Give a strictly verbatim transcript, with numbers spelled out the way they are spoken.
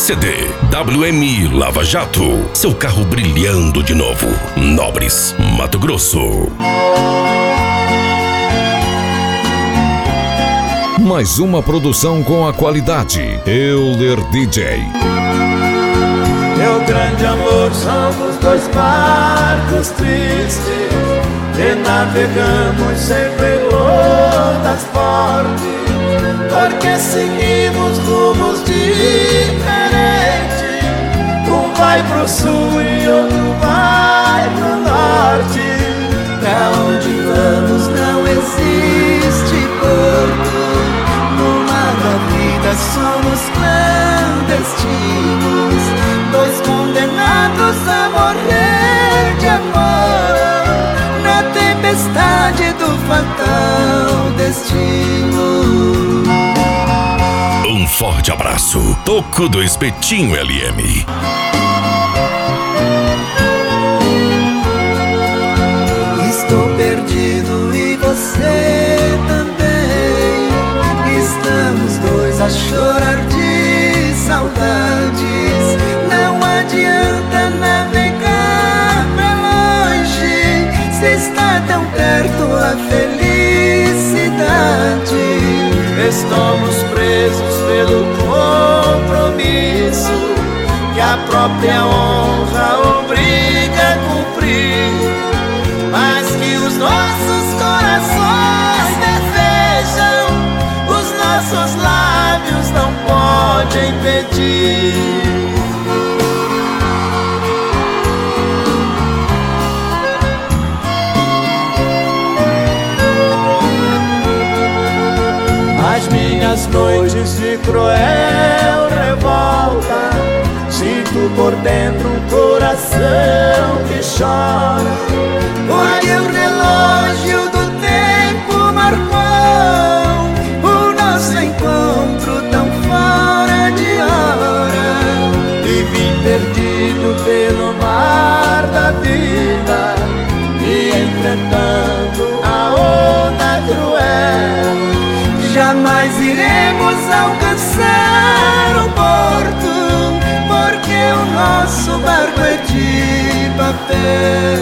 C D W M I Lava Jato, seu carro brilhando de novo. Nobres, Mato Grosso. Mais uma produção com a qualidade Euler D J. Meu grande amor, somos dois barcos tristes que navegamos sempre ondas fortes, porque seguimos rumos diferentes. Um vai pro sul e outro vai pro norte. Pra onde vamos não existe porto. No mar da vida somos clandestinos, dois condenados a morrer de amor na tempestade do fatal destino. Um forte abraço, Toco do Espetinho L M. Estou perdido e você também. Estamos dois a chorar de saudades. Não adianta navegar pra longe, se está tão perto a felicidade. Estamos presos pelo compromisso que a própria honra obriga a cumprir, mas que os nossos corações desejam, os nossos lábios não podem pedir. As minhas noites de cruel revolta, sinto por dentro um coração que chora, porque o relógio do tempo marcou o nosso encontro tão fora de hora. Vivi perdido pelo mar da vida, e enfrentando a onda cruel, jamais iremos alcançar o porto, porque o nosso barco é de papel.